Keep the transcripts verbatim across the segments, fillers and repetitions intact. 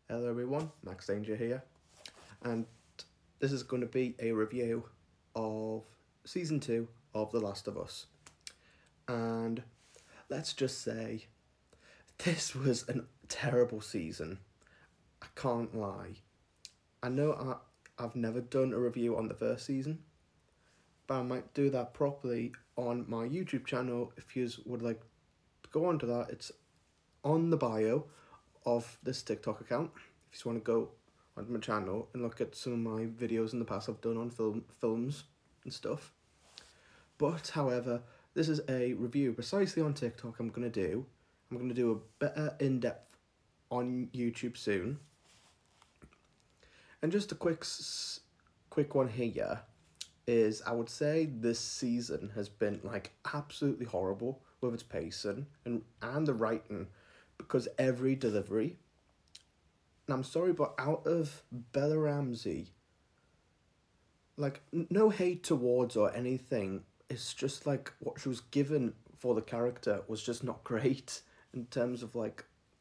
Hello everyone, Max Danger here, and this is going to be a review of Season two of The Last of Us. And let's just say, this was a terrible season. I can't lie. I know I, I've never done a review on the first season, but I might do that properly on my YouTube channel. If you would like to go on to that, it's on the bio of this TikTok account. If you just want to go onto my channel and look at some of my videos in the past I've done on film films and stuff. But however, this is a review precisely on TikTok I'm going to do. I'm going to do a better in-depth on YouTube soon. And just a quick quick one here is I would say this season has been like absolutely horrible with its pacing and, and the writing, because every delivery, and I'm sorry, but out of Bella Ramsey, like, no hate towards or anything, it's just like what she was given for the character was just not great in terms of like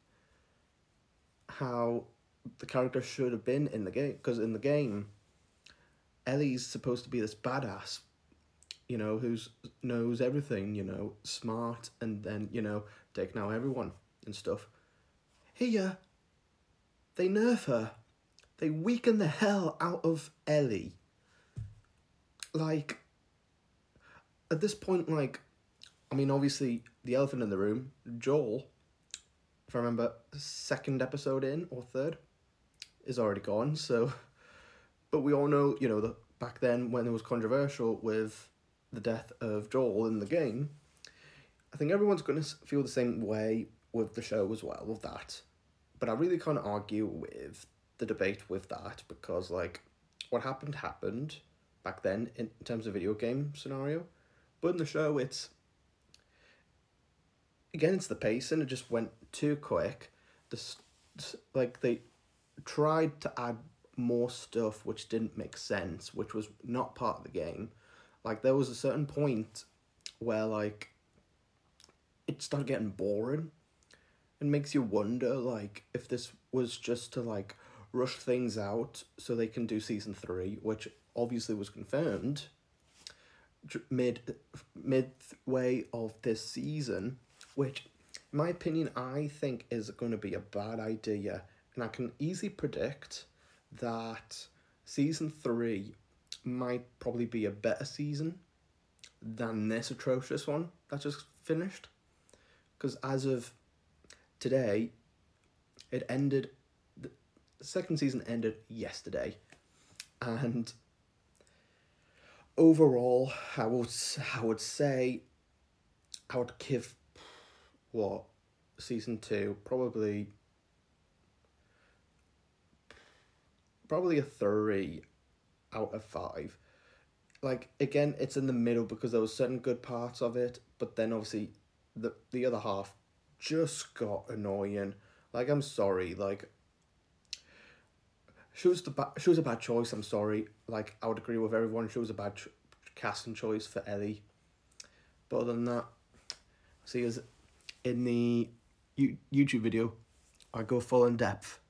how the character should have been in the game. Because in the game, Ellie's supposed to be this badass, you know, who's knows everything, you know, smart, and then, you know, taking out everyone and stuff. Here, they nerf her. They weaken the hell out of Ellie. Like, at this point, like, I mean, obviously, the elephant in the room, Joel, if I remember, second episode in, or third, is already gone, so... But we all know, you know, that back then, when it was controversial with the death of Joel in the game, I think everyone's going to feel the same way with the show as well, with that. But I really can't argue with the debate with that, because, like, what happened happened back then in terms of video game scenario. But in the show, it's... Again, it's the pace, and it just went too quick. This, like, they tried to add more stuff which didn't make sense, which was not part of the game. Like, there was a certain point where, like, it started getting boring. It makes you wonder, like, if this was just to, like, rush things out so they can do season three, which obviously was confirmed mid midway of this season, which, in my opinion, I think is going to be a bad idea. And I can easily predict that season three might probably be a better season than this atrocious one that just finished. Because as of today, it ended, the second season ended yesterday, and overall, I would, I would say, I would give, what, season two, probably, probably a three out of five. Like, again, it's in the middle because there was certain good parts of it, but then obviously the the other half just got annoying. Like, I'm sorry, like, she was the ba- she was a bad choice. I'm sorry. Like, I would agree with everyone. She was a bad ch- casting choice for Ellie. But other than that, see, as in the U- YouTube video, I go full in depth